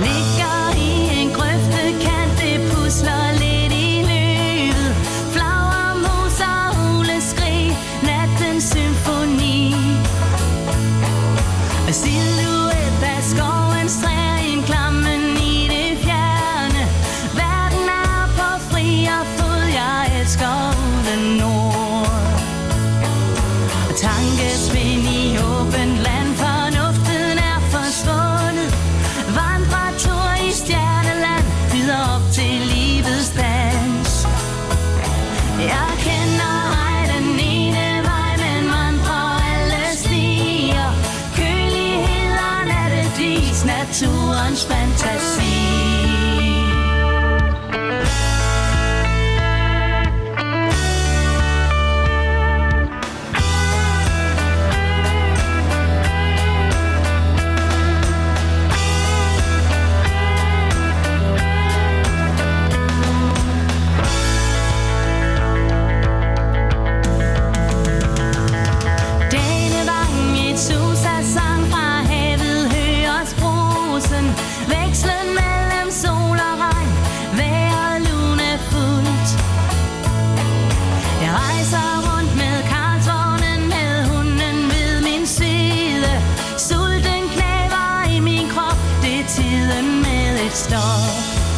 Ligger i en grøftekant, det pusler lidt i løvet. Flagermus og uleskrig, nattens symfoni. Silhuet af skovens træer, en klammen i det fjerne. Verden er på fri og fod, jeg elsker den nord. Tankespind i åbent land, fornuften er forsvundet. Vandretur i stjerneland, videre op til livets dans. Jeg kender ej den ene vej, men vandrer alle stier. Kølighed og nattedis, naturens fantasi. Vekslen mellem sol og regn, vejret lunefuldt. Jeg rejser rundt med karlsvognen, med hunden ved min side. Sulten knæver i min krop, det er tiden med et stop.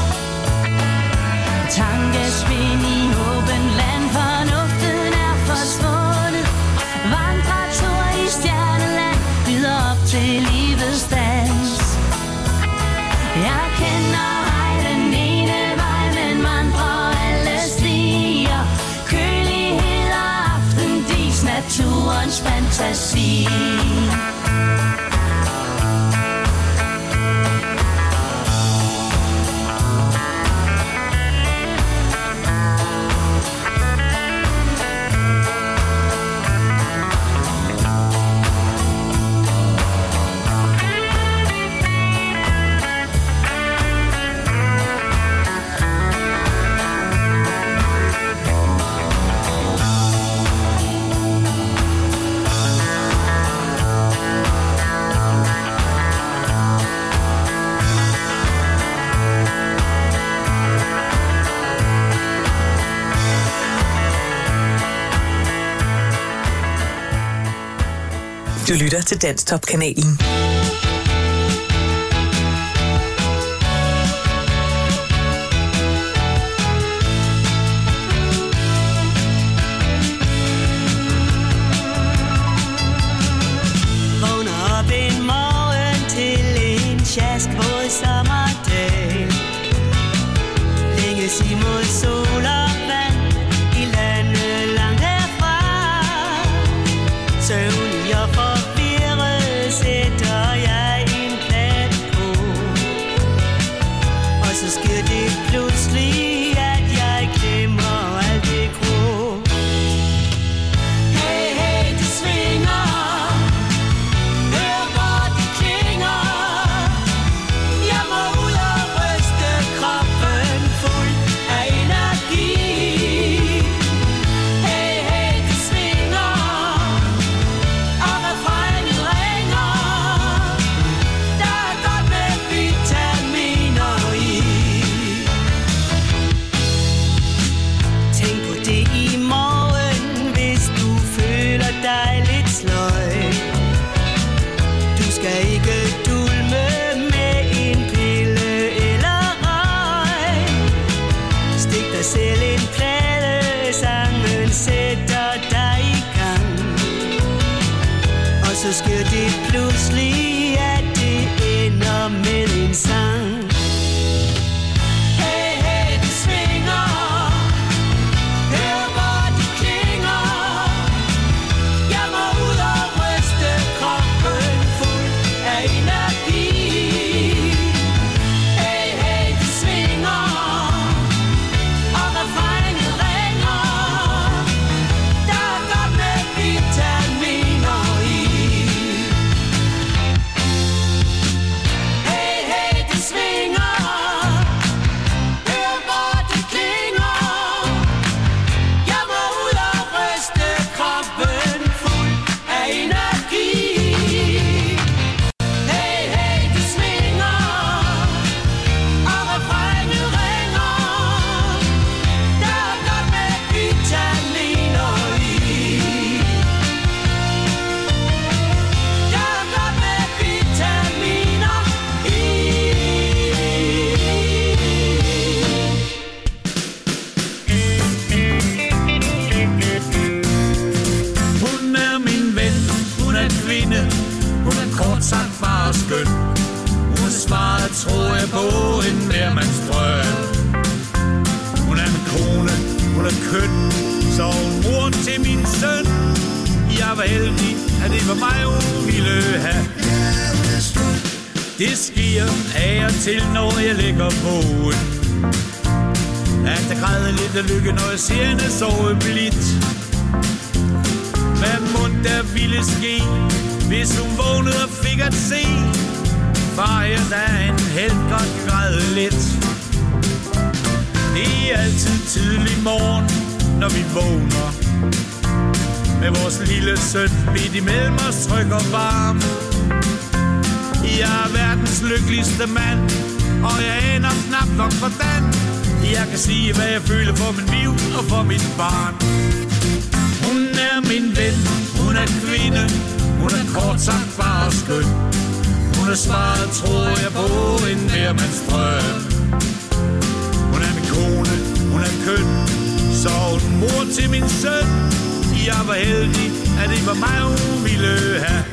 Tankespind i åbent land, fornuften er forsvundet. Vandretur i stjerneland, videre op til livets dans. Jeg kender ej den ene vej, men vandrer alle stier. Kølighed og aftendis, naturens fantasi. Du lytter til Danstop-kanalen. Vågner op en morgen til en sjaskvåd sommerdag. Længes imod sol og vand i landet langt herfra. Søvnig og forvirret sætter jeg en plade på. Og så sker det pludselig, at jeg glemmer alt det grå. Hey, hey, det svinger. Hør, hvor det klinger. Jeg må ud og ryste kroppen fuld af energi. Hey, hey, det svinger. Og refrænet ringer. Der er godt med vitaminer i. tror jeg på en hvermands drøm. Hun er min kone, hun er køn, så hun mor til min søn. Jeg var heldig, at det var mig, hun ville have. Det sker af og til, når jeg ligger vågen, at jeg græder lidt af lykke, når jeg ser hende sove blidt. Hvad mon der ville ske, hvis hun vågnede og fik at se far her, der en helt godt græde lidt. Det er altid tidlig morgen, når vi vågner, med vores lille søn midt imellem os, tryg og varm. Jeg er verdens lykkeligste mand, og jeg aner knap nok hvordan jeg kan sige, hvad jeg føler for min liv og for mit barn. Hun er min ven, hun er kvinde, hun er kort sagt bare skøn. Hun er svaret, tror jeg, på en hvermands drøm. Hun er min kone, hun er køn, så hun mor til min søn. Jeg var heldig, at det var mig, hun ville have.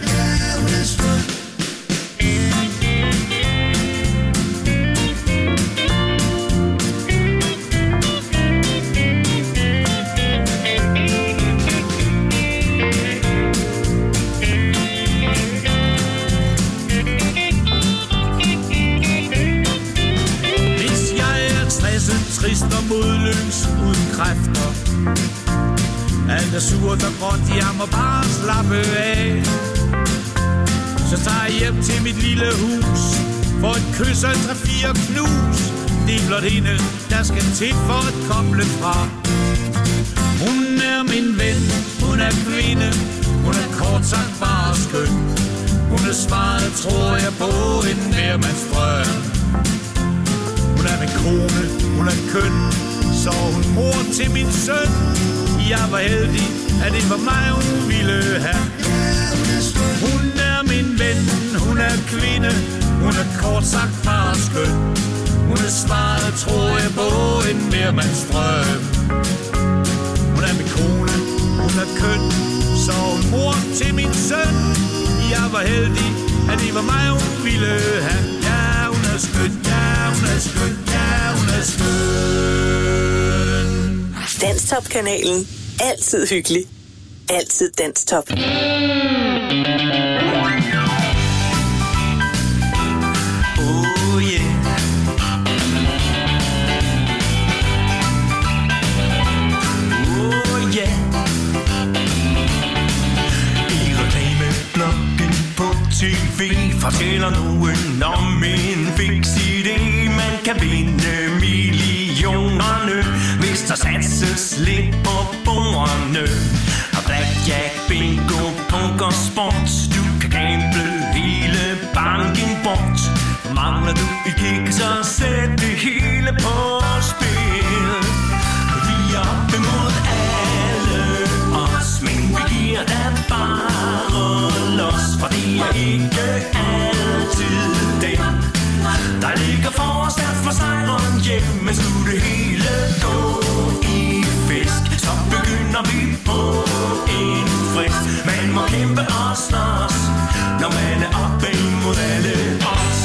Trist og modløs uden kræfter, alt er surt og gråt, jeg må bare slappe af. Så tager jeg hjem til mit lille hus, for et kys og 3-4 knus. Det er blot hende, der skal til for at koble fra. Hun er min ven, hun er kvinde, hun er kort sagt bare skøn. Hun er svaret, tror jeg, på en hvermands drøm. Hun er min kone, hun er køn, så hun mor til min søn. Jeg var heldig, at det var mig, hun ville have. Hun er min ven, hun er kvinde, hun er kort sagt bare skøn. Hun er svaret, tror jeg, på en hvermands drøm. Hun er min kone, hun er køn, så hun mor til min søn. Jeg var heldig, at det var mig, hun ville have. Ja, hun er skøn, ja, hun er skøn, ja, hun er skøn. Danstop-kanalen. Altid hyggelig. Altid Danstop. Oh yeah. Oh yeah. I reklameblokken på TV fortæller nogen om en fix idé. Man kan vinde millionerne, hvis der satses lidt på bordene. Og blackjack, bingo, poker, sport. Du kan gamble hele banken bort. Mangler du i kick, så sæt det hele på spil. Vi er op imod alle os, men vi giver dig bare los. For det er ikke altid det, der ligger forrest for sejren hjem. Men skulle det hele gå i fisk, så begynder vi på en frist. Man må kæmpe og slås, når man er oppe imod alle os.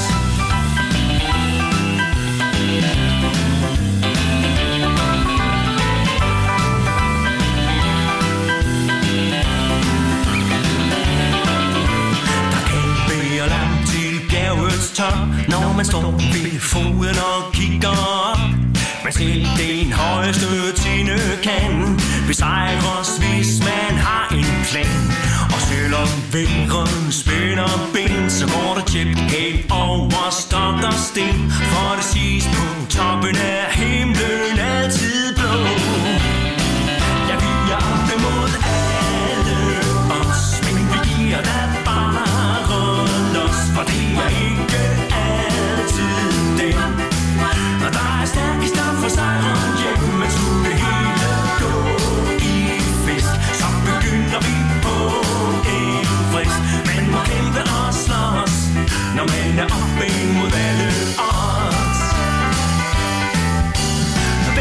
Der kan være langt til bjergets top, når man står ved foden og kigger op. Men selv den højeste tinde kan besejres, hvis man har en plan. Og selvom vingren spænder ben, så går der tjept hen over stok og sten. For det sidst på toppen af himlen altid blå. Ja, vi er op imod alle os, men vi giver dig bare los. For det er ikke altid det, og der er stærke stof for sejren hjem. Men skulle det hele gå i fisk, så begynder vi på en frist. Man må kæmpe og slås, når man er oppe imod alle odds.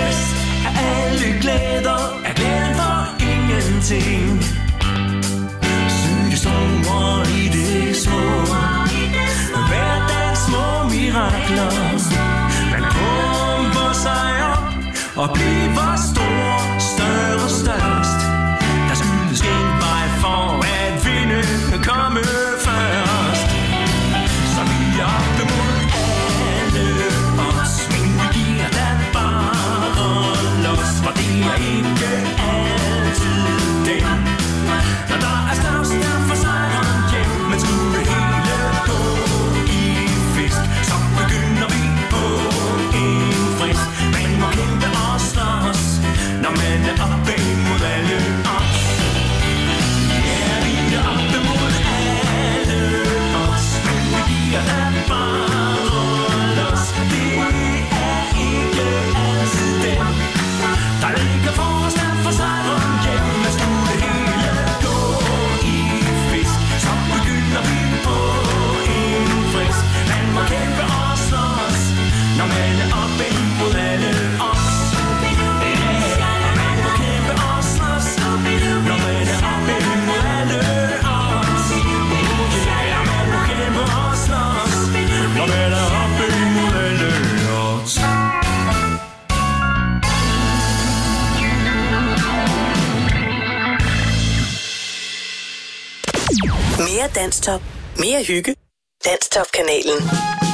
vakler. Man pumper sig op og bliver stor, større, størst. Der skyldes en vej for at vinde, komme først. Så vi er oppe mod alle os, men vi giver da bare los. For det er ikke altid dem, når der er størst, derfor sejren hjem. Men skulle hele gå i fisk, så begynder vi på en frist. Man må kæmpe og slås, når man er oppe imod alle os. Ja, vi er oppe mod alle os, men vi giver da bare los. Det er ikke altid dem, der ligger for os, derfor sejren hjem. Men skulle hele gå i fisk, så begynder vi på en frist. Man må kæmpe og slås, når man er oppe imod alle os. Man må kæmpe og slås, når man er oppe imod alle os. Man må kæmpe og slås, når man er oppe imod alle os. Mere Danstop. Mere hygge. Danstop-kanalen.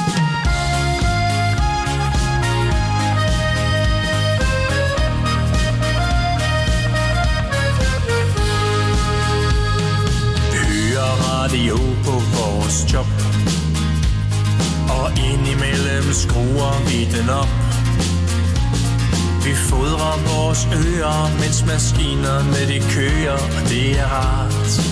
Hører radio på vores job, og indimellem skruer vi den op. Vi fodrer vores ører, mens maskinerne de kører, og det er rart.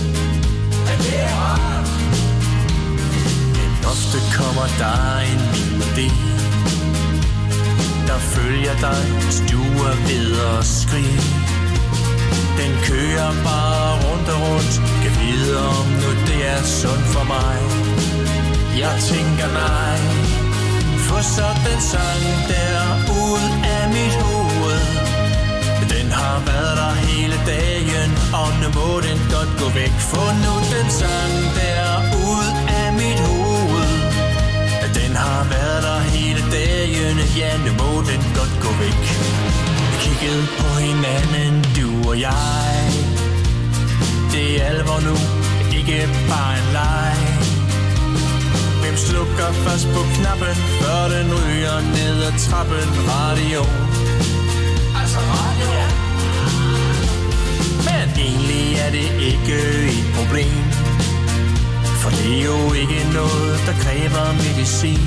Men ofte kommer der en melodi, der følger dig, stuer ved og skrig. Den kører bare rundt og rundt, kan vide om nu det er sundt for mig. Jeg tænker nej, for sådan sang der ud af mit hoved. Den har været der hele dagen, og nu må den godt gå væk. For nu den sang der ud af mit hoved. Den har været der hele dagen, ja nu må den godt gå væk. Vi kiggede på hinanden, du og jeg. Det er alvor nu, ikke bare en leg. Hvem slukker først på knappen, før den ryger ned ad trappen? Radio. Altså radio. Men egentlig er det ikke et problem, for det er jo ikke noget, der kræver medicin.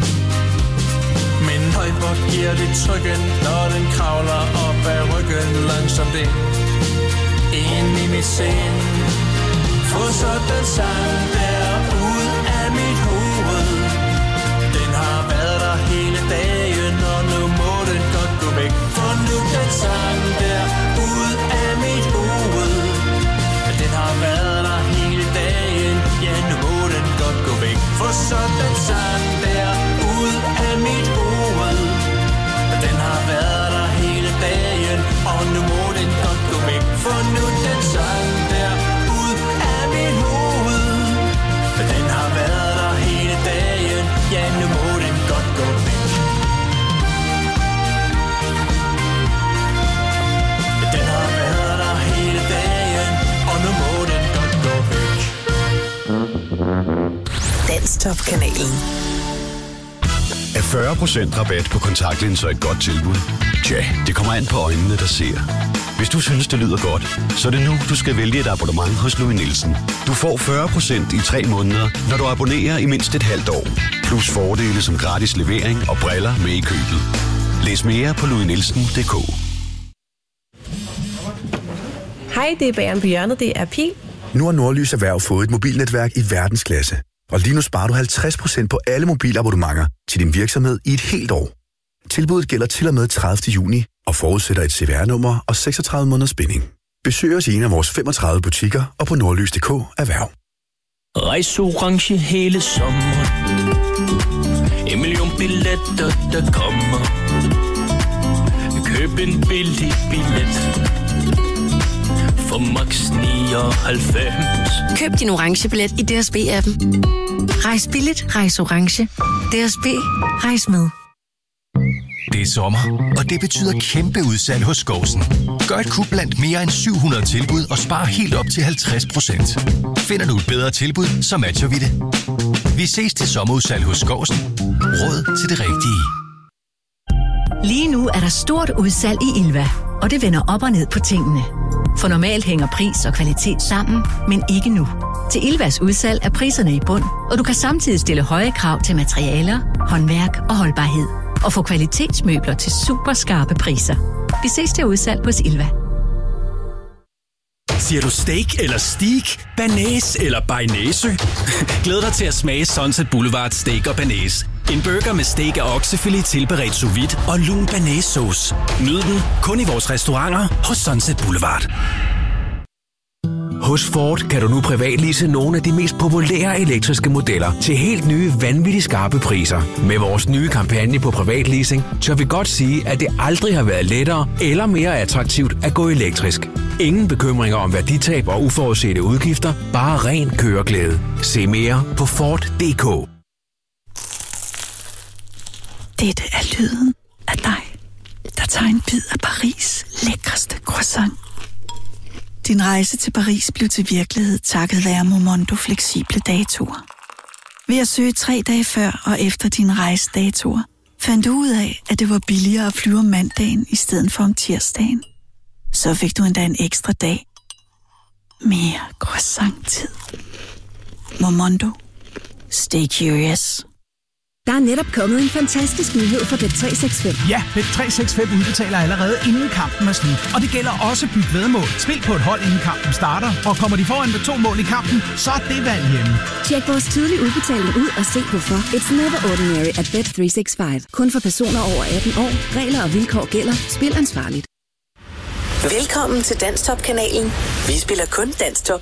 Men højbort giver det trykken, når den kravler op ad ryggen langsomt ind i mit sind. Få sådan sang der ud af mit hoved. Den har været der hele dagen, og nu må den godt gå væk. For nu den sang der ud af mit hoved. Den har været der hele dagen, ja nu må den godt gå væk. For sådan sang der ud af mit hoved. Den har været der hele dagen, og nu må den godt gå væk. For nu den sang der ud af mit hoved. Den har været der hele dagen, ja nu må den godt gå væk. Den har været der hele dagen, og nu må den godt gå væk. Danstop-kanalen. Er 40% rabat på kontaktlinser et godt tilbud? Tja, det kommer an på øjnene, der ser. Hvis du synes, det lyder godt, så er det nu, du skal vælge et abonnement hos Louis Nielsen. Du får 40% i 3 måneder, når du abonnerer i mindst et halvt år. Plus fordele som gratis levering og briller med i købet. Læs mere på louisnielsen.dk. Hej, det er Bageren på hjørnet, det er Pil. Nu har Nordlys Erhverv fået et mobilnetværk i verdensklasse. Og lige nu sparer du 50% på alle mobilabonnementer til din virksomhed i et helt år. Tilbuddet gælder til og med 30. juni og forudsætter et CVR-nummer og 36 måneders binding. Besøg os i en af vores 35 butikker og på nordlys.dk erhverv. Rejs orange hele sommeren. 1 million billetter, der kommer. Køb en billig billet. for max 99. Køb din orange billet i DSB-appen. Rejs billigt, rejs orange. DSB, rejs med. Det er sommer, og det betyder kæmpe udsalg hos Skovsen. Gør et kup blandt mere end 700 tilbud og spar helt op til 50%. Finder du et bedre tilbud, så matcher vi det. Vi ses til sommerudsalg hos Skovsen. Råd til det rigtige. Lige nu er der stort udsalg i Ilva, og det vender op og ned på tingene. For normalt hænger pris og kvalitet sammen, men ikke nu. Til Ilvas udsalg er priserne i bund, og du kan samtidig stille høje krav til materialer, håndværk og holdbarhed. Og få kvalitetsmøbler til super skarpe priser. Vi ses til udsalg hos Ilva. Siger du steak eller steak? Banæs eller bearnaise? Glæd dig til at smage Sunset Boulevard Steak og Banæs. En burger med steak og oksefilet tilberedt sous vide og lun banæssauce. Nyd den kun i vores restauranter hos Sunset Boulevard. Hos Ford kan du nu privatlease nogle af de mest populære elektriske modeller til helt nye, vanvittigt skarpe priser. Med vores nye kampagne på privatleasing, tør vi godt sige, at det aldrig har været lettere eller mere attraktivt at gå elektrisk. Ingen bekymringer om værditab og uforudsete udgifter, bare ren køreglæde. Se mere på Ford.dk. Dette er lyden af dig, der tager en bid af Paris' lækreste croissant. Din rejse til Paris blev til virkelighed takket være Momondo fleksible datoer. Ved at søge 3 dage før og efter dine rejsedatoer, fandt du ud af, at det var billigere at flyve om mandagen i stedet for om tirsdagen. Så fik du endda en ekstra dag. Mere croissant-tid. Momondo. Stay curious. Der er netop kommet en fantastisk nyhed for Bet365. Ja, Bet365 udbetaler allerede inden kampen er slut. Og det gælder også byt væddemål. Spil på et hold inden kampen starter. Og kommer de foran med 2 mål i kampen, så er det valg hjemme. Tjek vores tidlige udbetaling ud og se hvorfor. It's never ordinary at Bet365. Kun for personer over 18 år. Regler og vilkår gælder. Spil ansvarligt. Velkommen til Danstop-kanalen. Vi spiller kun Danstop.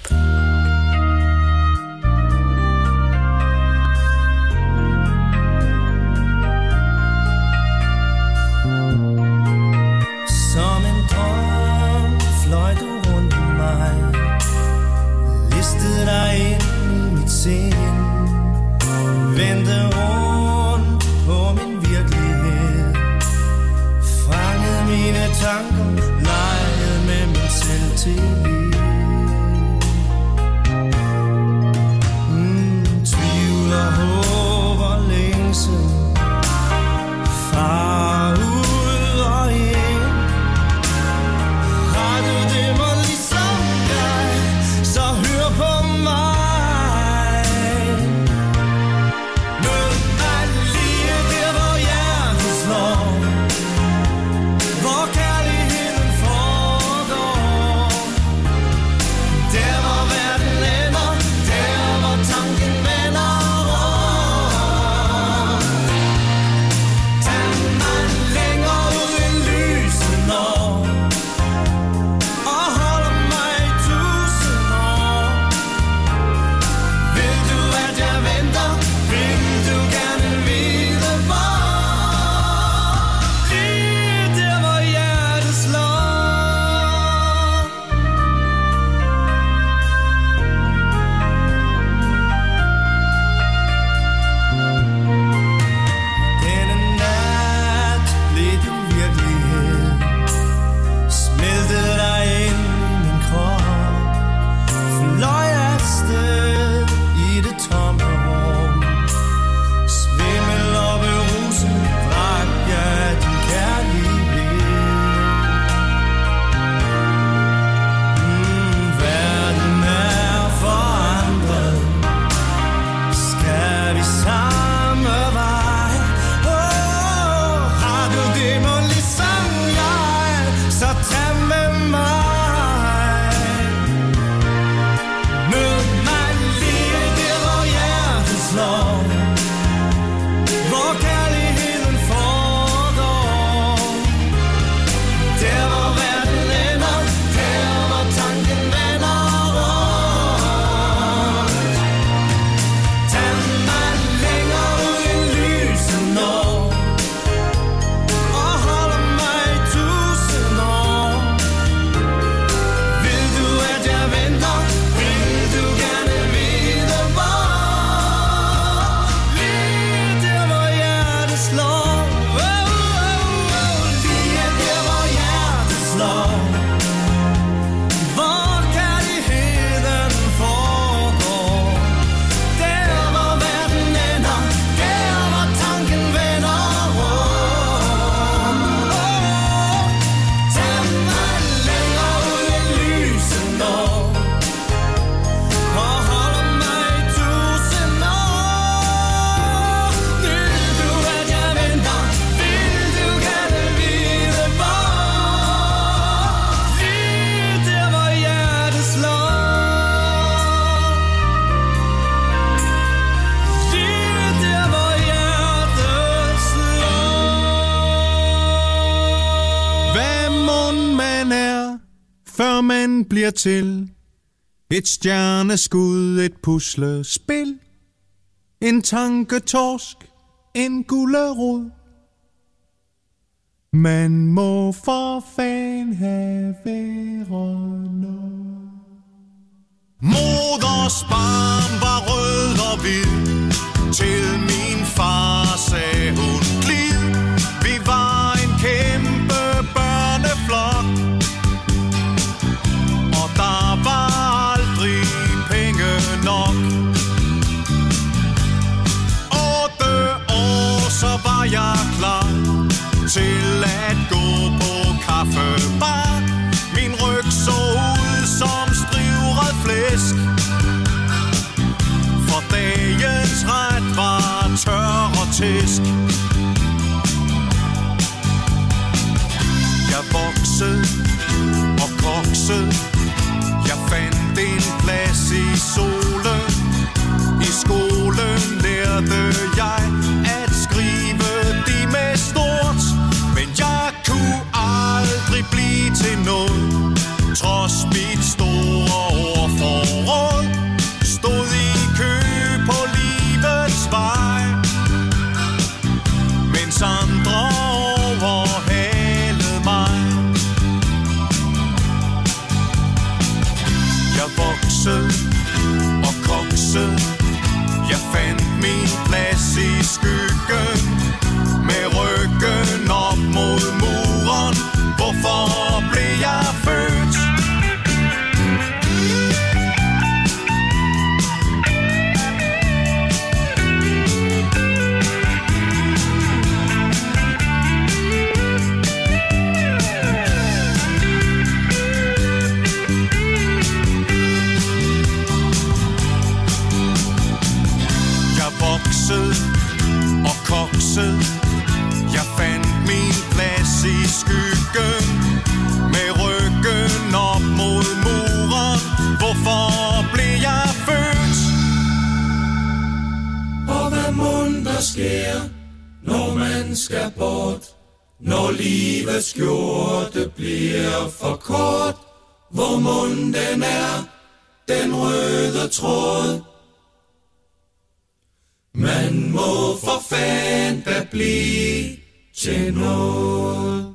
Som en drøm fløj du rundt om mig, listede dig ind i mit sind, vendte rundt på min virkelighed, fangede mine tanker, legede med min selvtillid. Dagen bliver til et stjerneskud, et puslespil, en tanketorsk, en gulerod. Man må for fan have været noget. Moders barm var rød og hvid, til min far sagde hun glid. Vi var en kæmpe børneflok, og der var aldrig penge nok. 8 år, så var jeg klar til at gå på kaffebar. Min ryg så ud som strivret flæsk, for dagens ret var tør og tæsk. Jeg voksede og koksede, jeg fandt en plads i solen. I skolen lærte jeg at skrive de med stort, men jeg kunne aldrig blive til noget, trods mit store ordforråd. Stod i kø på livets vej, mens andre overhalede mig. Jeg voksede og koksede, jeg fandt min plads i skyggen, med ryggen op mod muren. Hvorfor blev jeg født? Jeg voksede og koksede, jeg fandt min plads i skyggen, med ryggen op mod muren. Hvorfor blev jeg født? Og hvad mon der sker, når man skal bort, når livets skjorte bliver for kort? Hvor mon den er, den røde tråd? Man må for fan da blive til noget.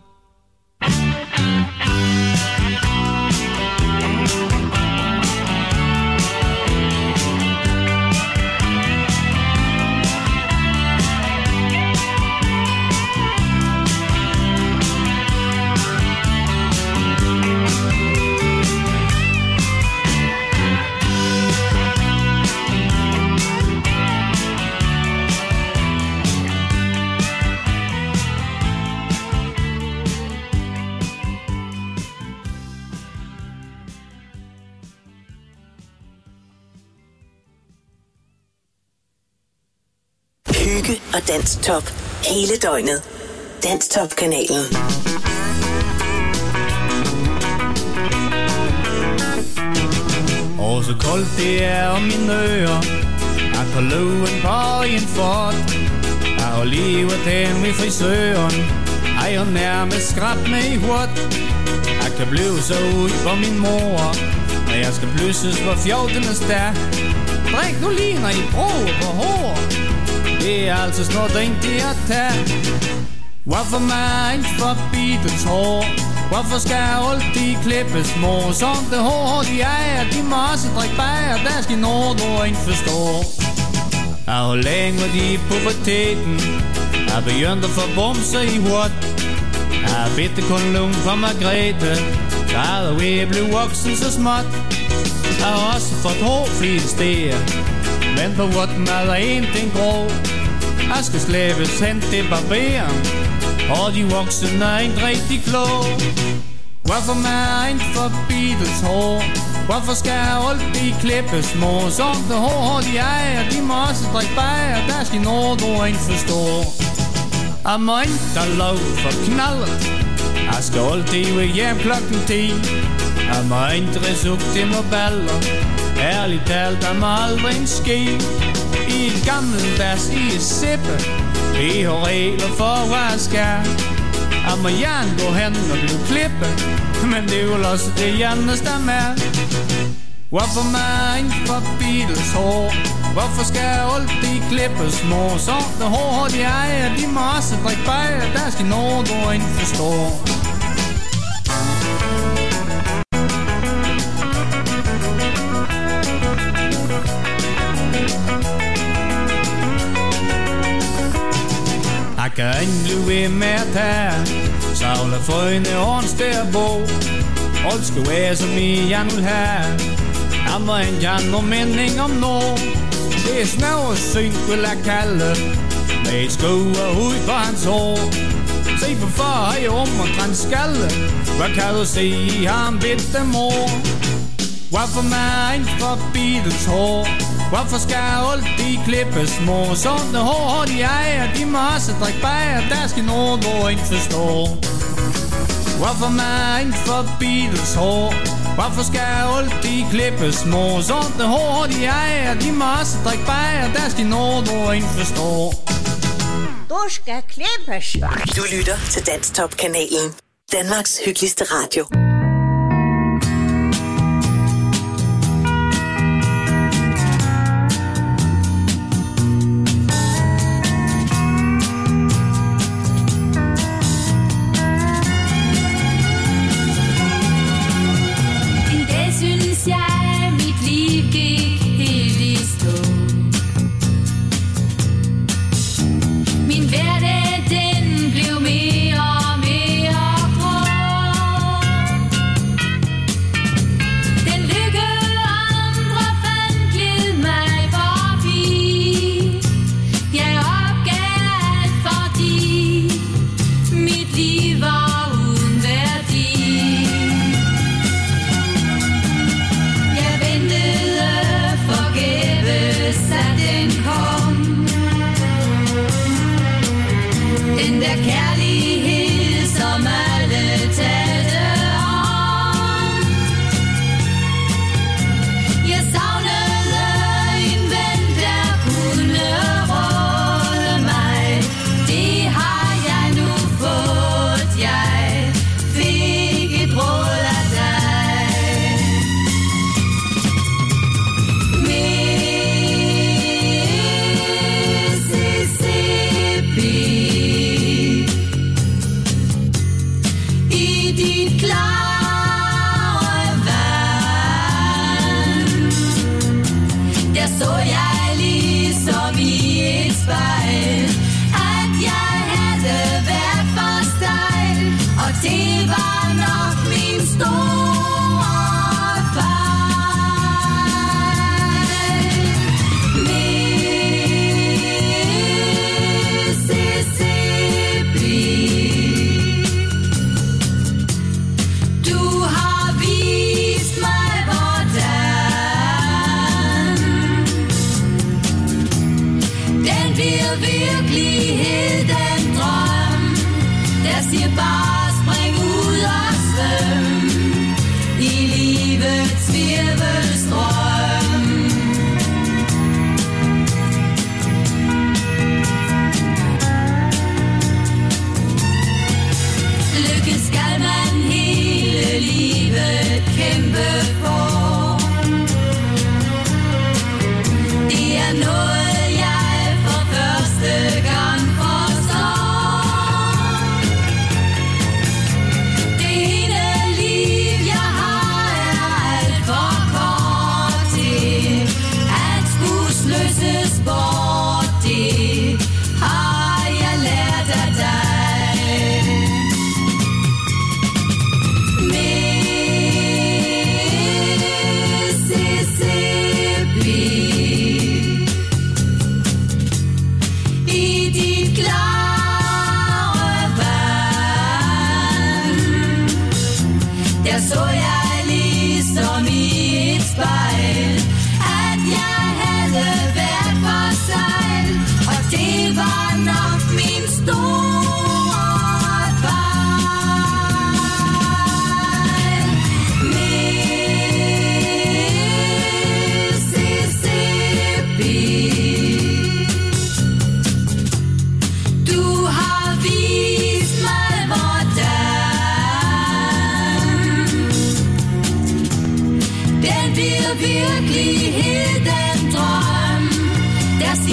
Hygge og Danstop hele døgnet. Danstop-kanalen. Og så koldt det er om mine ører, at på løven på en fort. Jeg har livet dem i frisøren, jeg har nærmest skrabt med i hurt. Jeg kan blive så ud for min mor, når jeg skal bløses på 14. dag. Drik nu lige, når I bruger på hår. Det er altså sådan noget drink, det at tage. Hvorfor mig ikke forbi det hår? Hvorfor skal jeg altid klippes mor? Som det hår, de ejer, de må også drikke bajer. Der skal noget, du ikke forstår. Jeg har længe i puberteten, jeg er begyndt at få bumser i hurt. Jeg har bitte kun lung for Margrethe, så er vi blevet voksen så småt. Jeg har også fået hår flere steder, men på hurten er der en ting grå. Jeg skal slæbes hen til barberen, og de voksne er ikke rigtig klog. Hvorfor mig ikke forbi det hår? Hvorfor skal jeg altid klippes mor? Som det hår, de ejer, de må også drikke bajer. Der skal noget, du ikke forstår. Jeg må ikke have lov for knaldet, jeg skal altid være hjem klokken 10. Jeg må ikke ridse op til moballer, ærligt talt, der må aldrig en ske. I et gammeldags i sippe, vi har regler for hvad jeg skal. Jeg må gerne gå hen og blive klippet, men det er jo også det eneste med. Hvorfor man ikke for Beatles hår? Hvorfor skal altid klippes mor? Så det hår de ejer, de må også drikke bajer. Der skal noget du ikke forstår. Jeg kan ikke blive ved med at tage savle frøene ordens der bo. Alt skal være som jeg vil have. Jeg må ikke have nogen mening om noget. Det er snævre syn, vil jeg kalde. Med et skruer ud på hans hår. Se på for om og trans skalle. Hvad kan du se i ham bitte mor? Hvorfor man ikke for Beatles hår? Hvorfor skal altid klippes mor? Sådan hår de ejer, de må også drikke bajer. Der skal noget du ikke forstår. Hvorfor man ikke for Beatles hår? Hvorfor skal altid klippes mor? Sådan hår de ejer, de må også drikke bajer. Der skal noget du ikke forstår. Du skal klippes. Du lytter til Danstop-kanalen. Danmarks hyggeligste radio.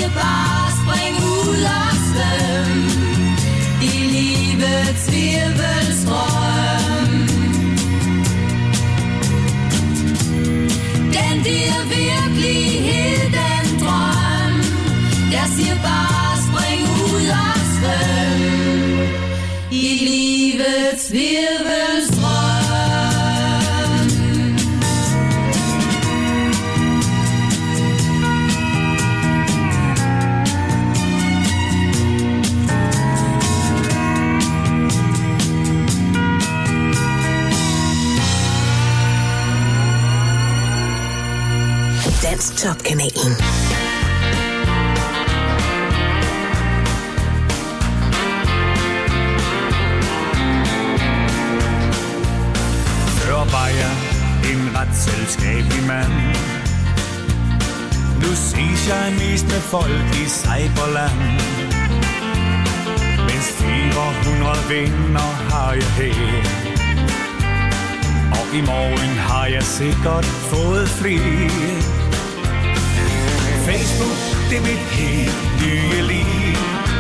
siger bare spring ud og svøm i livets virvelstrøm. Den bliver virkelighed, den drøm. Jeg siger bare spring ud og svøm i livets virvelstrøm. Danstop-kanalen. Før var jeg en ret selskabelig mand. Nu ses jeg mest med folk i Cyberland. Mens 400 venner har jeg her, og i morgen har jeg sikkert fået flere. Facebook, det er mit helt nye liv,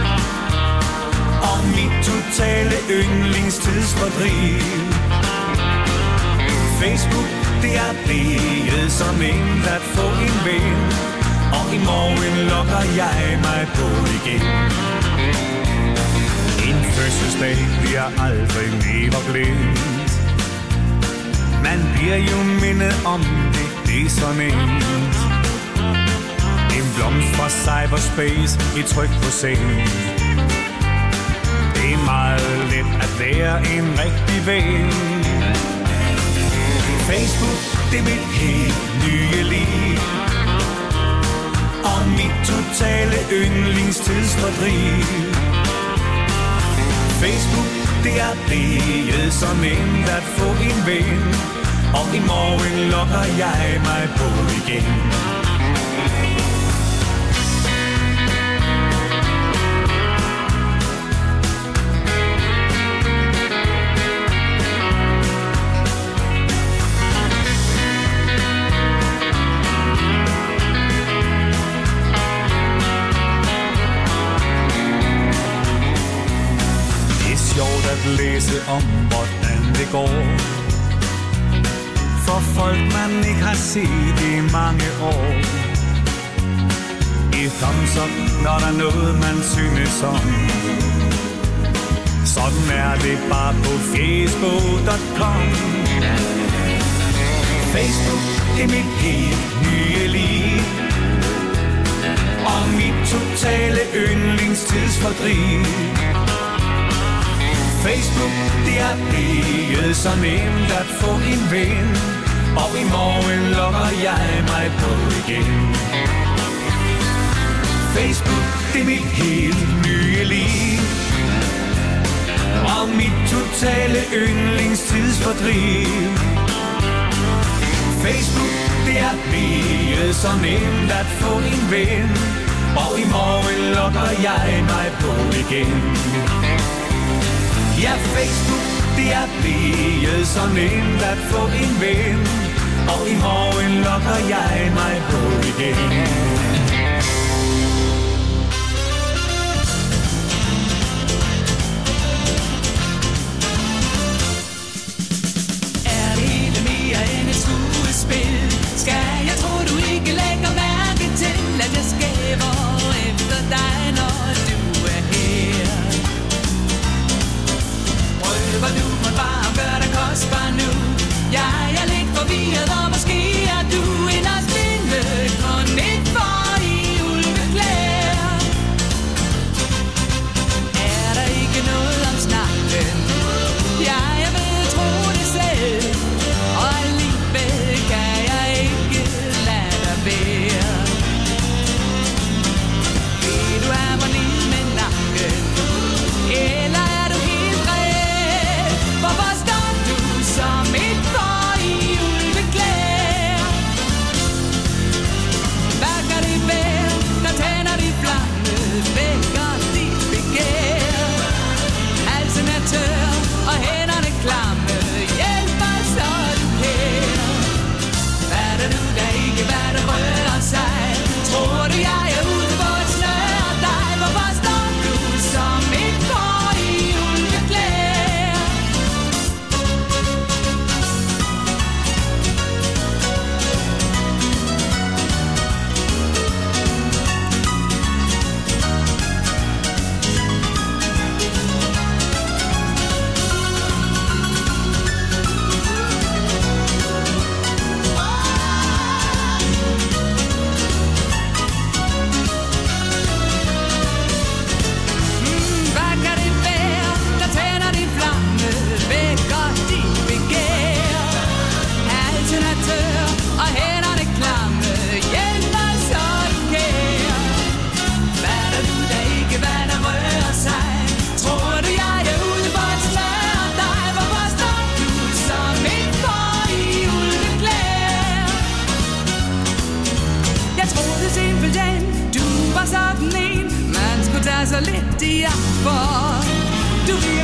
og mit totale yndlingstidsfordriv. Facebook, det er blevet som en at få en ven, og i morgen logger jeg mig på igen. En fødselsdag bliver aldrig mere glemt. Man bliver jo mindet om det, det er så nemt. En blomst fra cyberspace i tryk på sengen. Det er meget let at være en rigtig ven. Facebook, det er mit helt nye liv, og mit totale yndlingstidsfordriv. Facebook, det er blevet så nemt at få en ven, og i morgen logger jeg mig på igen. At læse om, hvordan det går for folk, man ikke har set i mange år. Et thumbs up, når der er noget, man synes om. Sådan er det bare på facebook.com. Facebook, det er mit helt nye liv, og mit totale yndlingstidsfordriv. Facebook, det er blevet så nemt at få en ven, og i morgen logger jeg mig på igen. Facebook, det er mit helt nye liv, og mit totale yndlingstidsfordriv. Facebook, det er blevet så nemt at få en ven, og i morgen logger jeg mig på igen. Ja, Facebook, det er blevet så nemt at få en ven, og i morgen logger jeg mig på igen. Er det hele mere end et skuespil? Skal jeg tro, du ikke lægger mærke til, at jeg skæver efter dig, når du er her? Prøver du mig bare at gøre dig kostbar nu? Jeg er lidt forvirret, og måske er du en af mine kun et for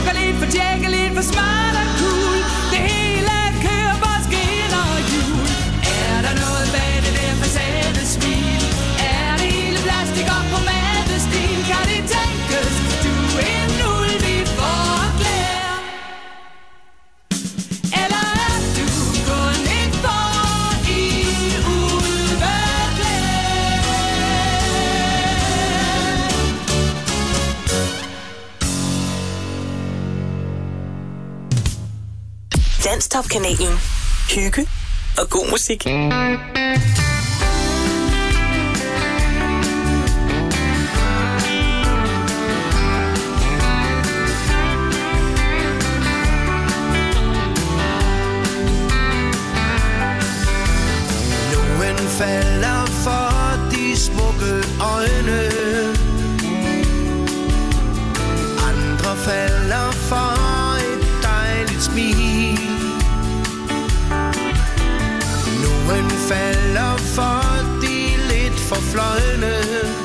Sukker lidt for tjekke, lidt for smart og cool. Det hele kører på skinner og hjul. Er der noget bag det der facadesmil? Er det hele plastik og pomadestil? Kan det tænkes, du er en ulv i forklæder? Eller er du kun et får i ulveklæder? Danstop-kanalen. Hygge og god musik. Nogen falder for de smukke øjne, andre falder for et dejligt smil. Nogen falder for de lidt for fløjne.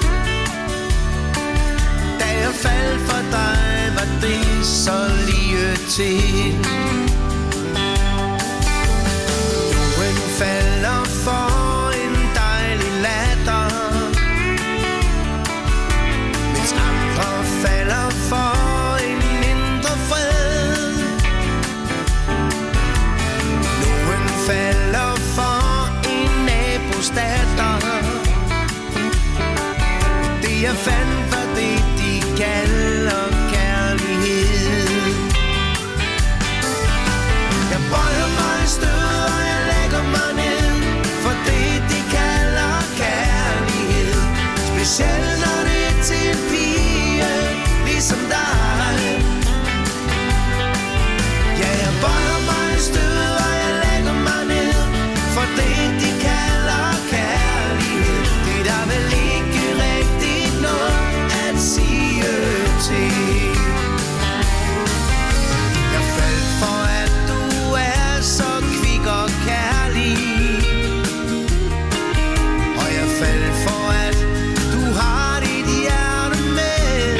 Da jeg faldt for dig, var det så lige til. Nogen falder for en dejlig latter, mens andre falder for en indre fred. Nogen falder for en nabos datter. Det jeg fandt var det, de kalder kærlighed. Jeg bøjer mig i stød, og jeg lægger mig ned for det, de kalder kærlighed. Specielt når det er til en pige, ligesom dig. Ja, jeg bøjer mig i stød, og jeg lægger mig ned for det, de kalder kærlighed. Det er der vel ikke rigtigt noget at sige til. Jeg faldt for, at du er så kvik og kærlig, og jeg faldt for, at du har dit hjerte med.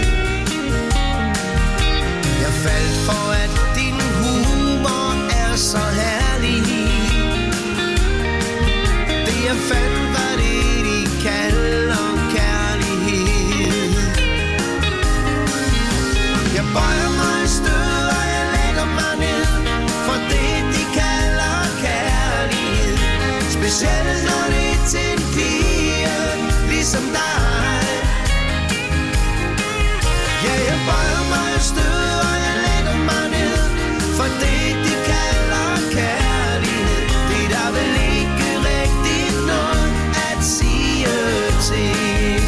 Jeg faldt for, at din humor er så herlig. Det jeg fandt var det, de kalder kærlighed. Jeg bøjer mig i stød, og jeg lægger mig ned for det, de kalder kærlighed. Specielt når det er til en pige, ligesom dig. Ja, jeg bøjer mig i stød, og jeg lægger mig ned for det, de kalder kærlighed. Det er der vel ikke rigtigt noget at sige til.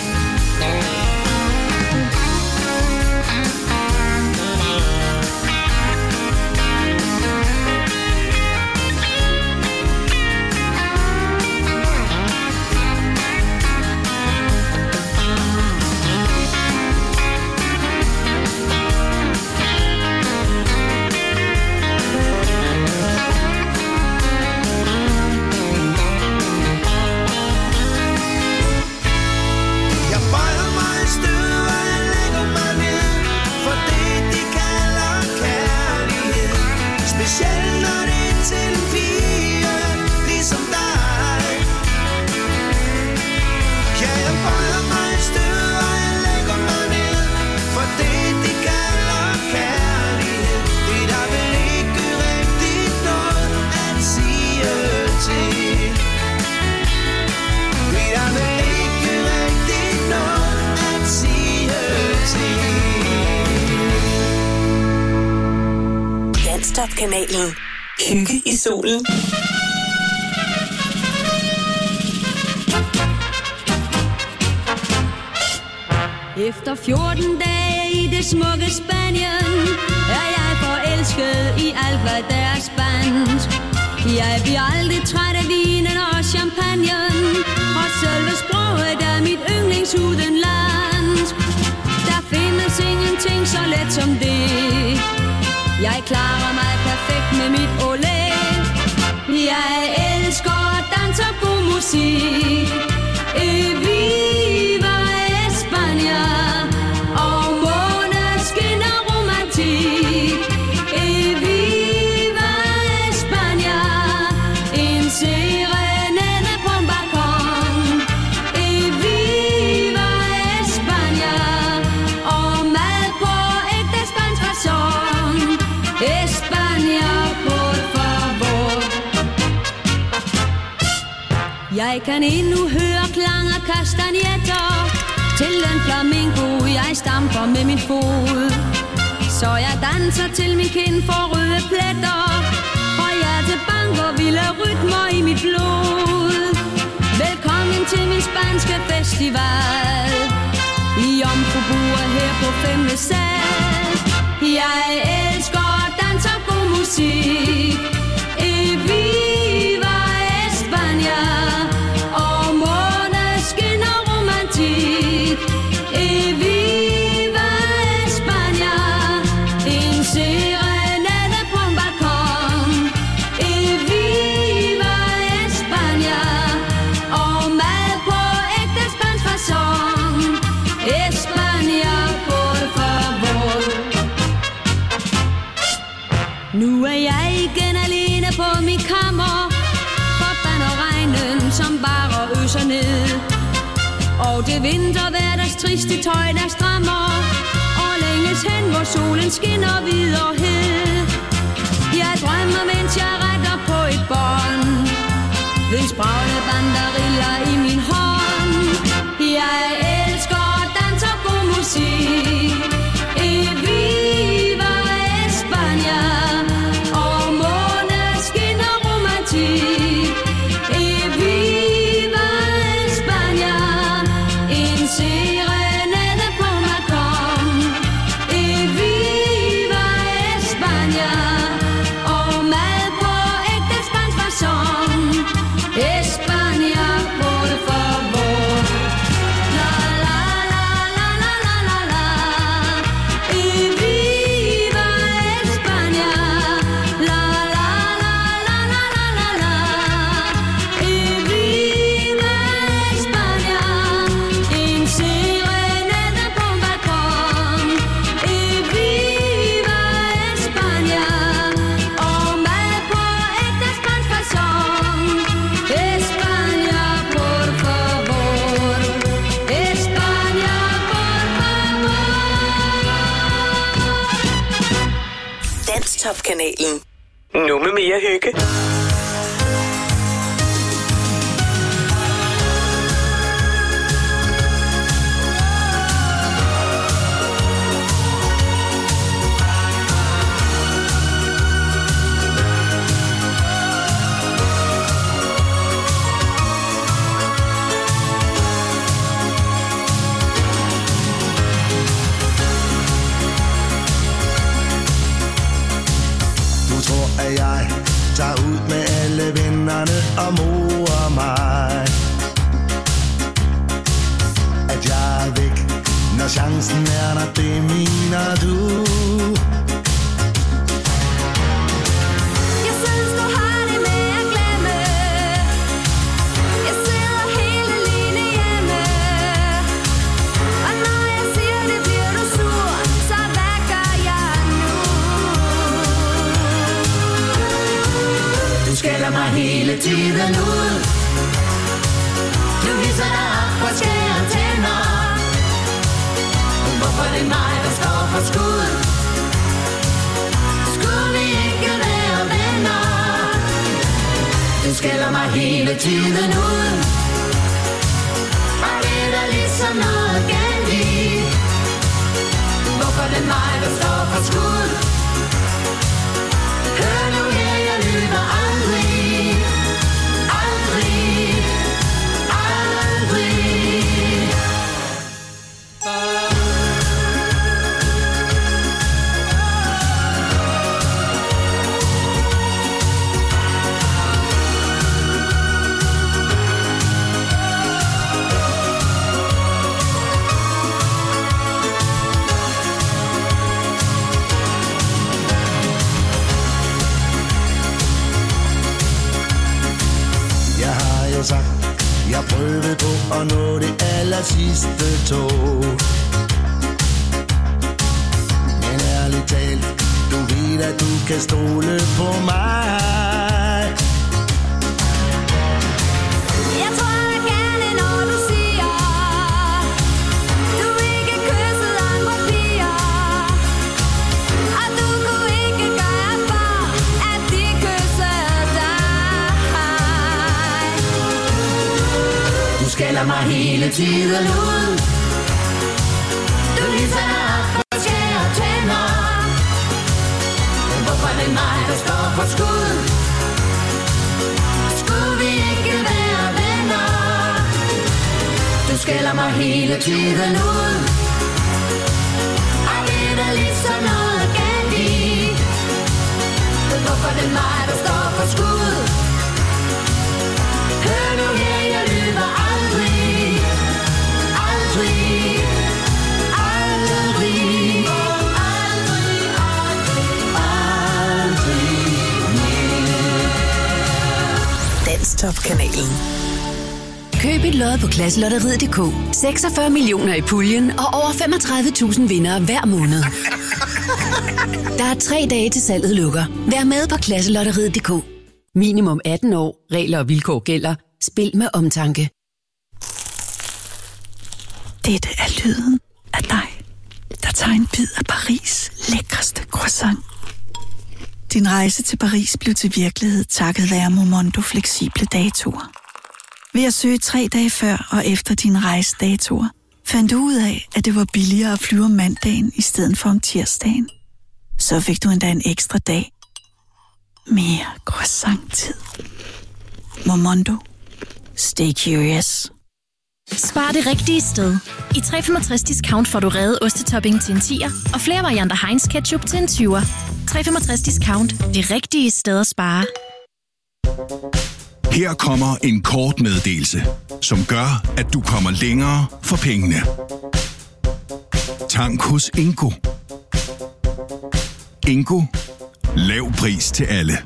Jeg bøjer mig i stød, og jeg lægger mig ned for det, de kalder kærlighed. Specielt når det er til en pige, ligesom dig. Ja, jeg bøjer mig i stød, og jeg lægger mig ned for det, de kalder kærlighed. Det er der vel ikke rigtigt noget at sige til. Det er der vel ikke rigtigt noget at sige til. Danstop-kanalen. Hygge i solen. Efter 14 dage i det smukke Spanien er jeg forelsket i alt, hvad der er spansk. Jeg bliver aldrig træt af vinen og champagnen, og selve sproget er mit yndlingsudenlandsk. Der findes ingenting så let som det. Jeg klarer mig perfekt med mit olé. Jeg elsker dans og god musik. Viva España. Og månen skinner romantik. Jeg kan endnu høre klang af kastanjetter til den flamingo, jeg stamper med min fod. Så jeg danser til min kind for røde pletter, og hjertet banker vilde rytmer i mit blod. Velkommen til min spanske festival i Jomfrubur her på 5. sal. Jeg elsker dans og god musik. Viva España og måneskin og romantik. Viva España, en serenade på en balkon. Viva España og mad på ægte spansk facon. España, por favor. Nu er jeg igen alene på mit kammer, forbander regnen, som bare øser ned. Og det vinterhverdags triste tøj, der strammer, og længes hen, hvor solen skinner hvid og hed. Jeg drømmer, mens jeg retter på et bånd, ved spraglende banderiller i min hånd. Jeg elsker dans og god musik. Viva España og måneskin og romantik. Viva España, en serenade på en balkon. Viva España og mad på ægte spansk facon. España, por favor. La la la la la la la la. Viva España. La la la la la la la la. Viva España. En serenade på en balkon. Viva España og mad på ægte spansk facon. España, por favor. España, por favor. Danstop-kanalen. Nu med mere hygge. Du tror, at jeg tager ud med alle vennerne og morer mig. At jeg er væk, når chancen er der, det mener du. Jeg synes, du har det med at glemme. Jeg sidder helt alene hjemme. Og når jeg siger det, bliver du sur. Så hvad gør jeg nu? Du skælder mig hele tiden ud. Du hisser dig op og skærer tænder. Hvorfor det er mig, der står for skud? Skulle vi ikke være venner? Du skælder mig hele tiden ud. Og det er der ligesom noget galt i. Hvorfor det er mig, der står for skud? Hør nu her, jeg lyver aldrig. Aldrig. Aldrig. Jeg har jo sagt, jeg prøvede på at nå det aller sidste tog. Men ærligt talt, du ved, at du kan stole på mig. Jeg tror da gerne, når du siger, du ikke kysset andre piger. Og du kunne ikke gøre for, at de kyssede dig. skælder mig hele tiden ud. Du lyser op og skærer tænder. Men hvorfor er det mig, der står for skud? Skulle vi ikke være venner? Du skælder mig hele tiden ud. Og det er da ligesom noget galt i. Men hvorfor er det mig, der står for skud? Hør nu her, jeg lyver aldrig. Aldrig. Aldrig. Aldrig. Aldrig mere. Danstop-kanalen. Køb et lod på Klasselotteriet.dk. 46 millioner i puljen og over 35.000 vindere hver måned. Der er 3 dage til salget lukker. Vær med på Klasselotteriet.dk. Minimum 18 år. Regler og vilkår gælder. Spil med omtanke. Dette er lyden af dig, der tager en bid af Paris' lækreste croissant. Din rejse til Paris blev til virkelighed takket være Momondo fleksible datoer. Ved at søge 3 dage før og efter din rejsedatoer, fandt du ud af, at det var billigere at flyve om mandagen i stedet for om tirsdagen. Så fik du endda en ekstra dag. Mere croissant-tid. Momondo. Stay curious. Spar det rigtige sted. I 365 discount får du reddet ostetopping til en 10'er, og flere varianter Heinz ketchup til en 20'er. 365 discount. Det rigtige sted at spare. Her kommer en kort meddelelse, som gør, at du kommer længere for pengene. Tank hos Ingo. Ingo. Lav pris til alle.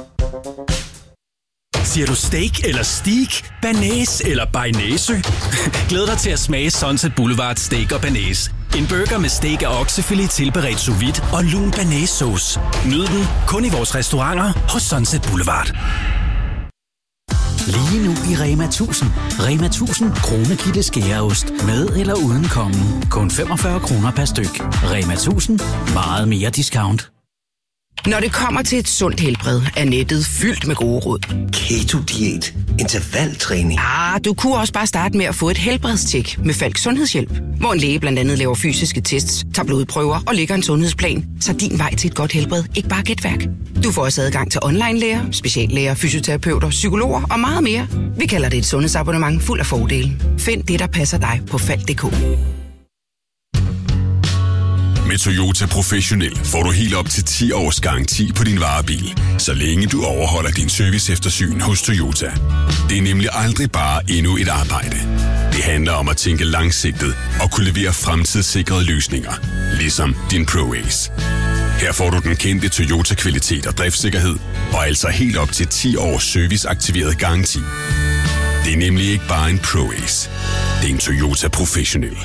Siger du steak eller steak, banæs eller bearnaise? Glæd dig til at smage Sunset Boulevard Steak og Banæs. En burger med steak og oksefilet tilberedt sous vide og lun banæssauce. Nyd den kun i vores restauranter hos Sunset Boulevard. Lige nu i Rema 1000. Rema 1000 Kronekitte skæreost. Med eller uden kommen. Kun 45 kroner per styk. Rema 1000. Meget mere discount. Når det kommer til et sundt helbred, er nettet fyldt med gode råd. Keto-diæt, intervaltræning. Du kunne også bare starte med at få et helbredstjek med Falk Sundhedshjælp, hvor en læge blandt andet laver fysiske tests, tager blodprøver og lægger en sundhedsplan, så din vej til et godt helbred ikke bare er gætværk. Du får også adgang til online-læger, speciallæger, fysioterapeuter, psykologer og meget mere. Vi kalder det et sundhedsabonnement fuld af fordele. Find det, der passer dig på Falk.dk. Med Toyota Professionel får du helt op til 10 års garanti på din varebil, så længe du overholder din service-eftersyn hos Toyota. Det er nemlig aldrig bare endnu et arbejde. Det handler om at tænke langsigtet og kunne levere fremtidssikrede løsninger, ligesom din ProAce. Her får du den kendte Toyota-kvalitet og driftssikkerhed, og altså helt op til 10 års serviceaktiveret garanti. Det er nemlig ikke bare en ProAce. Det er en Toyota Professionel.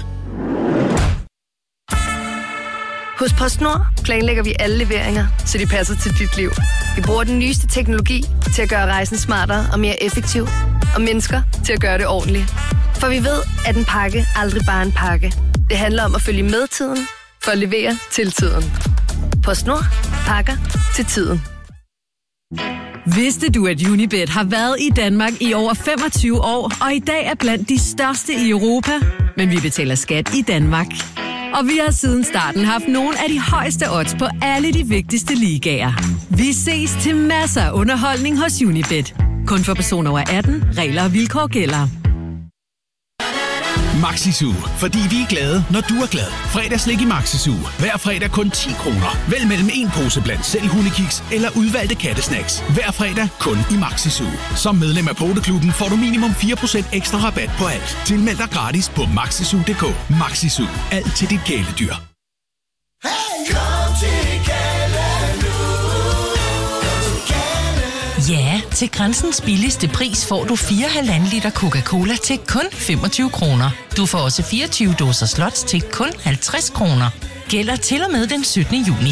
Hos PostNord planlægger vi alle leveringer, så de passer til dit liv. Vi bruger den nyeste teknologi til at gøre rejsen smartere og mere effektiv, og mennesker til at gøre det ordentligt. For vi ved, at en pakke aldrig bare er en pakke. Det handler om at følge med tiden, for at levere til tiden. PostNord. Pakker til tiden. Vidste du, at Unibet har været i Danmark i over 25 år, og i dag er blandt de største i Europa? Men vi betaler skat i Danmark. Og vi har siden starten haft nogle af de højeste odds på alle de vigtigste ligaer. Vi ses til masser af underholdning hos Unibet. Kun for personer over 18. Regler og vilkår gælder. Maxisu, fordi vi er glade, når du er glad. Fredagslik i Maxisu. Hver fredag kun 10 kroner. Vælg mellem en pose blandt selv hundekiks eller udvalgte kattesnacks. Hver fredag kun i Maxisu. Som medlem af Poteklubben får du minimum 4% ekstra rabat på alt. Tilmeld dig gratis på maxisu.dk. Maxisu. Alt til dit kæledyr. Ja, til Grænsens billigste pris får du 4,5 liter Coca-Cola til kun 25 kroner. Du får også 24 dåser Slots til kun 50 kroner. Gælder til og med den 17. juni.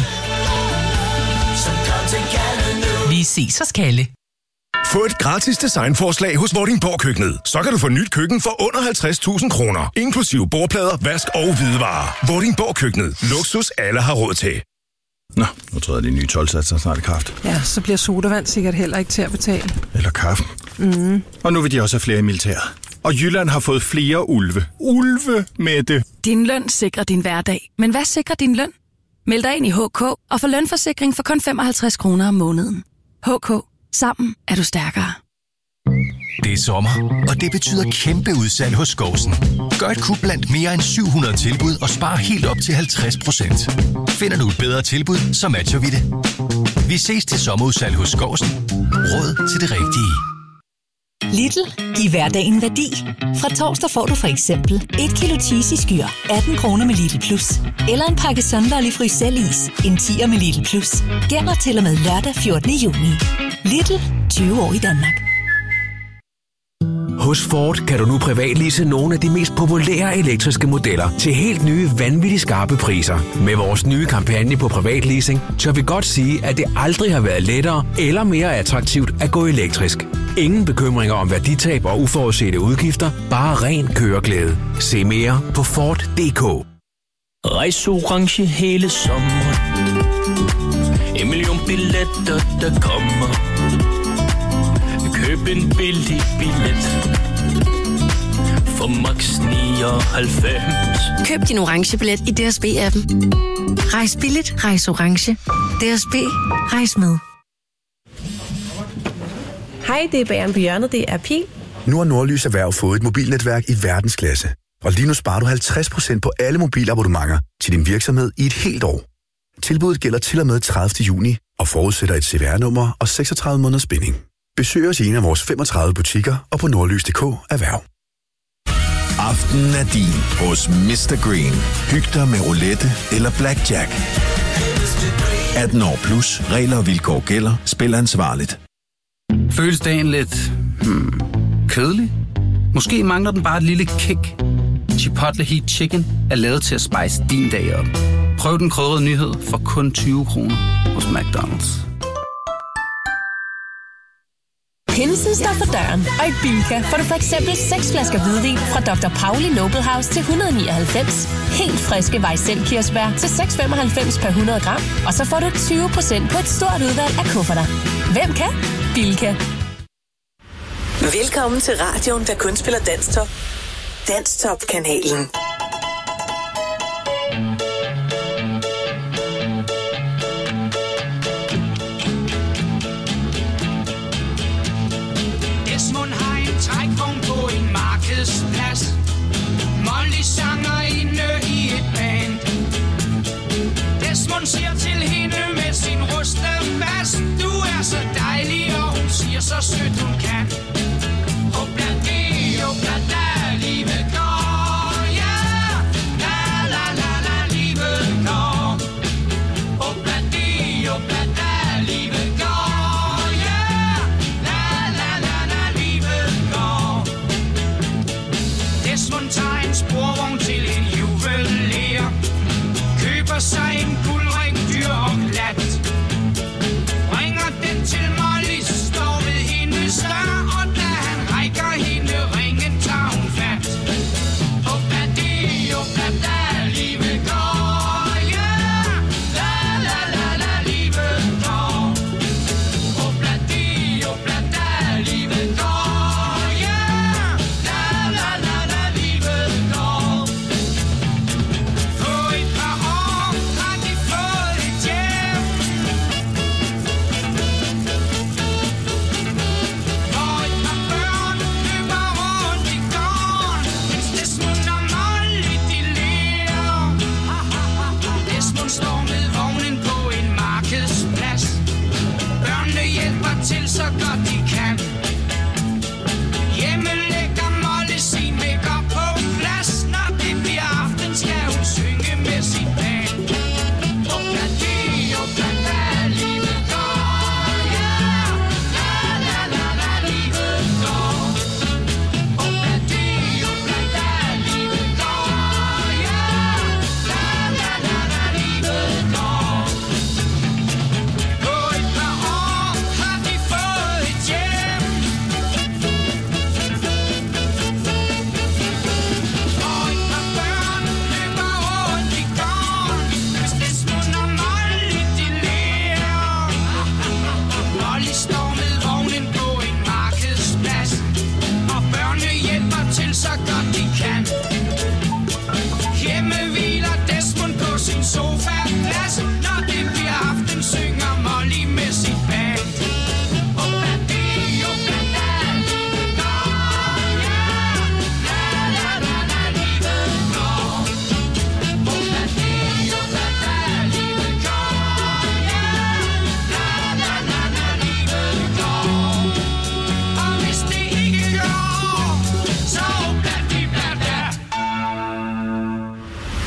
Vi ses hos Kalle. Få et gratis designforslag hos Vordingborg Køkkenet. Så kan du få nyt køkken for under 50.000 kroner. Inklusive bordplader, vask og hvidevarer. Vordingborg Køkkenet. Luksus alle har råd til. Nå, nu træder de nye 12-satser snart i kraft. Ja, så bliver sodavand sikkert heller ikke til at betale. Eller kaffe. Mm. Og nu vil de også have flere i militæret. Og Jylland har fået flere ulve. Ulve, Mette! Din løn sikrer din hverdag. Men hvad sikrer din løn? Meld dig ind i HK og få lønforsikring for kun 55 kroner om måneden. HK. Sammen er du stærkere. Det er sommer, og det betyder kæmpe udsalg hos Skovsen. Gør et kup blandt mere end 700 tilbud og spar helt op til 50%. Finder du et bedre tilbud, så matcher vi det. Vi ses til sommerudsalg hos Skovsen. Råd til det rigtige. Lidl. Giv hverdagen værdi. Fra torsdag får du for eksempel 1 kilo cheese i skyr, 18 kroner med Lidl Plus. Eller en pakke Sunderlig Frysellis, en 10'er med Lidl Plus. Gælder til og med lørdag 14. juni. Lidl. 20 år i Danmark. Hos Ford kan du nu privatlease nogle af de mest populære elektriske modeller til helt nye, vanvittigt skarpe priser. Med vores nye kampagne på privatleasing, tør vi godt sige, at det aldrig har været lettere eller mere attraktivt at gå elektrisk. Ingen bekymringer om værditab og uforudsete udgifter, bare ren køreglæde. Se mere på Ford.dk. Rejs orange hele sommeren. 1 million billetter, der kommer. Køb en billig billet for max 99. Køb din orange billet i DSB-appen. Rejs billigt, rejs orange. DSB, rejs med. Hej, det er Bageren på hjørnet, det er Pil. Nu har Nordlys Erhverv fået et mobilnetværk i verdensklasse. Og lige nu sparer du 50% på alle mobilabonnementer til din virksomhed i et helt år. Tilbuddet gælder til og med 30. juni og forudsætter et CVR-nummer og 36 måneders binding. Besøg os i en af vores 35 butikker og på nordlys.dk erhverv. Aftenen er din hos Mr. Green. Hyg dig med roulette eller blackjack. 18 år plus. Regler og vilkår gælder. Spil ansvarligt. Føles dagen lidt kedelig? Måske mangler den bare et lille kick. Chipotle Heat Chicken er lavet til at spice din dag op. Prøv den krydrede nyhed for kun 20 kroner hos McDonald's. Pinsen står for døren, og i Bilka får du for eksempel 6 flasker hvidvin fra Dr. Pauli Noble House til 199. Helt friske Weissel-kirsebær til 6,95 per 100 gram. Og så får du 20% på et stort udvalg af kufferter. Hvem kan? Bilka. Velkommen til radioen, der kun spiller Danstop. Danstop-kanalen. Desmond har en trækvogn på en markedsplads. Molly sanger inde i et band. Desmond siger til hende med sin rustne bas: du er så dejlig, og hun siger så sødt hun kan. Hoppla di, hoppla da, livet går, ja.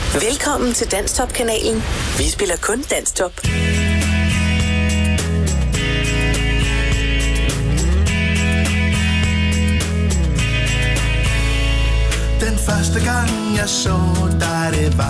Velkommen til Danstop-kanalen. Vi spiller kun Danstop. Den første gang jeg så dig, det var